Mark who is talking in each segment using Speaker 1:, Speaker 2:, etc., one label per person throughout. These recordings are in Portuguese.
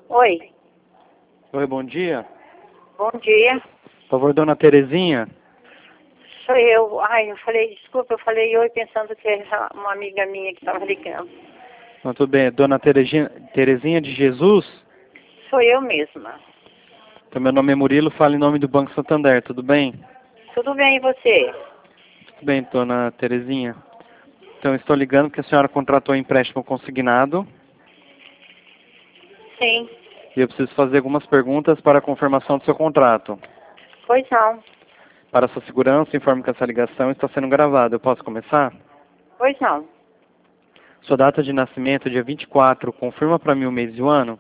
Speaker 1: Oi,
Speaker 2: Oi, bom dia.
Speaker 1: bom dia.
Speaker 2: Por favor, dona Terezinha.
Speaker 1: Sou eu. Ai, eu falei, desculpa, eu falei oi pensando que era uma amiga minha que estava ligando.
Speaker 2: Não, tudo bem. Dona Terezinha de Jesus?
Speaker 1: Sou eu mesma.
Speaker 2: Então, meu nome é Murilo, falo em nome do Banco Santander, tudo bem?
Speaker 1: Tudo bem, e você?
Speaker 2: Tudo bem, dona Terezinha. Então, estou ligando porque a senhora contratou um empréstimo consignado
Speaker 1: Sim.
Speaker 2: e eu preciso fazer algumas perguntas para a confirmação do seu contrato.
Speaker 1: Pois não.
Speaker 2: Para sua segurança, informe que essa ligação está sendo gravada. Eu posso começar?
Speaker 1: Pois não.
Speaker 2: Sua data de nascimento, dia 24, confirma para mim o mês e o ano?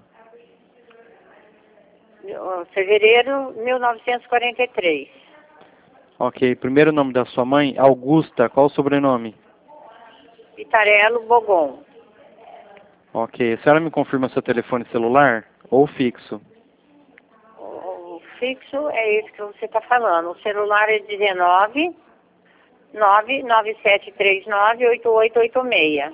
Speaker 1: Fevereiro 1943.
Speaker 2: Ok. Primeiro nome da sua mãe, Augusta. Qual o sobrenome?
Speaker 1: Vitarello Bogon.
Speaker 2: Ok. A senhora me confirma seu telefone celular ou fixo?
Speaker 1: O fixo é esse que você está falando. O celular é 19 99739 8886.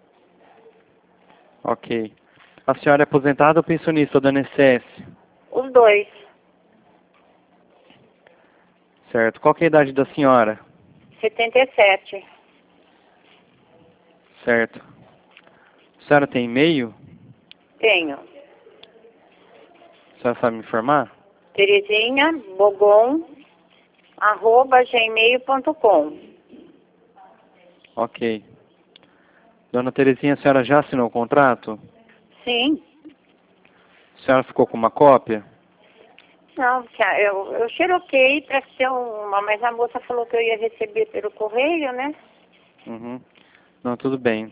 Speaker 2: Ok. A senhora é aposentada ou pensionista do INSS?
Speaker 1: Os dois.
Speaker 2: Certo. Qual que é a idade da senhora?
Speaker 1: 77.
Speaker 2: Certo. A senhora tem e-mail?
Speaker 1: Tenho.
Speaker 2: A senhora sabe me informar?
Speaker 1: Terezinha Bogon @gmail.com.
Speaker 2: Ok. Dona Terezinha, a senhora já assinou o contrato?
Speaker 1: Sim.
Speaker 2: A senhora ficou com uma cópia?
Speaker 1: Não, eu xeroquei para ser uma, mas a moça falou que eu ia receber pelo correio, né?
Speaker 2: Uhum. Não, tudo bem.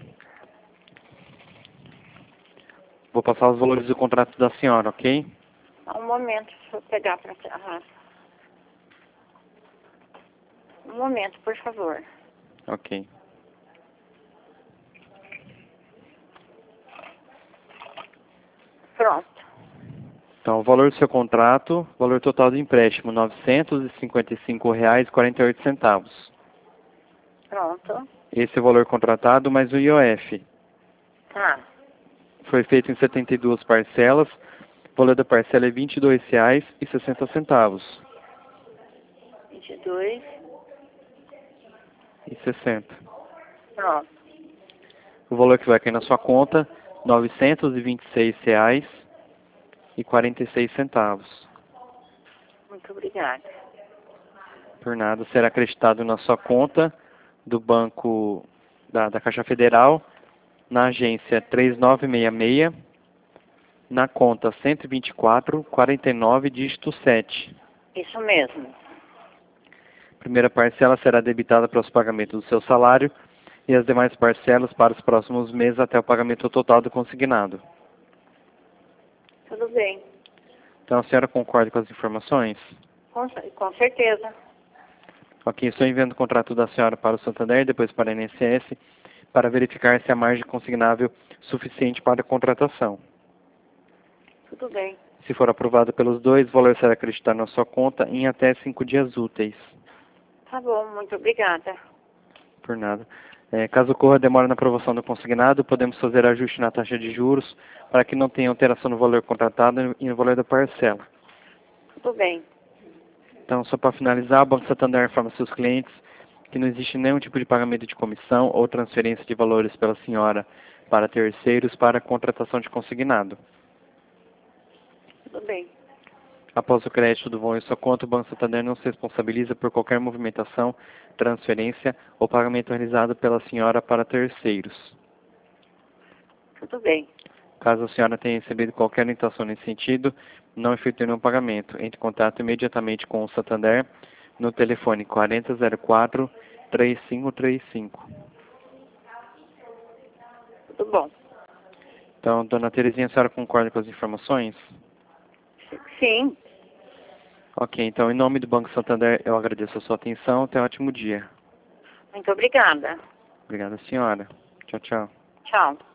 Speaker 2: Vou passar os valores do contrato da senhora, ok?
Speaker 1: Só um momento, deixa eu pegar para cá. Um momento, por favor.
Speaker 2: Ok.
Speaker 1: Pronto.
Speaker 2: Então, o valor do seu contrato, valor total do empréstimo, R$ 955,48.
Speaker 1: Pronto.
Speaker 2: Esse é o valor contratado, mais o IOF.
Speaker 1: Tá.
Speaker 2: Foi feito em 72 parcelas. O valor da parcela é R$ 22,60.
Speaker 1: 22.
Speaker 2: E 60.
Speaker 1: Pronto.
Speaker 2: O valor que vai cair na sua conta, R$ 926,46.
Speaker 1: Muito obrigada.
Speaker 2: Por nada, será acreditado na sua conta do Banco da Caixa Federal, na agência 3966, na conta 124,49, dígito 7.
Speaker 1: Isso mesmo.
Speaker 2: Primeira parcela será debitada para os pagamentos do seu salário e as demais parcelas para os próximos meses até o pagamento total do consignado.
Speaker 1: Tudo bem.
Speaker 2: Então a senhora concorda com as informações?
Speaker 1: Com certeza.
Speaker 2: Ok, estou enviando o contrato da senhora para o Santander e depois para a INSS para verificar se há margem consignável suficiente para a contratação.
Speaker 1: Tudo bem.
Speaker 2: Se for aprovado pelos dois, o valor será acreditado na sua conta em até 5 dias úteis.
Speaker 1: Tá bom, muito obrigada.
Speaker 2: Por nada. Caso ocorra demora na aprovação do consignado, podemos fazer ajuste na taxa de juros para que não tenha alteração no valor contratado e no valor da parcela.
Speaker 1: Tudo bem.
Speaker 2: Então, só para finalizar, o Banco Santander informa seus clientes que não existe nenhum tipo de pagamento de comissão ou transferência de valores pela senhora para terceiros para a contratação de consignado.
Speaker 1: Tudo bem.
Speaker 2: Após o crédito do valor em sua conta, o Banco Santander não se responsabiliza por qualquer movimentação, transferência ou pagamento realizado pela senhora para terceiros.
Speaker 1: Tudo bem.
Speaker 2: Caso a senhora tenha recebido qualquer orientação nesse sentido, não efetue nenhum pagamento. Entre em contato imediatamente com o Santander no telefone 4004-3535.
Speaker 1: Tudo bom.
Speaker 2: Então, dona Terezinha, a senhora concorda com as informações?
Speaker 1: Sim.
Speaker 2: Ok, então, em nome do Banco Santander, eu agradeço a sua atenção. Tenha um ótimo dia.
Speaker 1: Muito obrigada.
Speaker 2: Obrigada, senhora. Tchau, tchau.
Speaker 1: Tchau.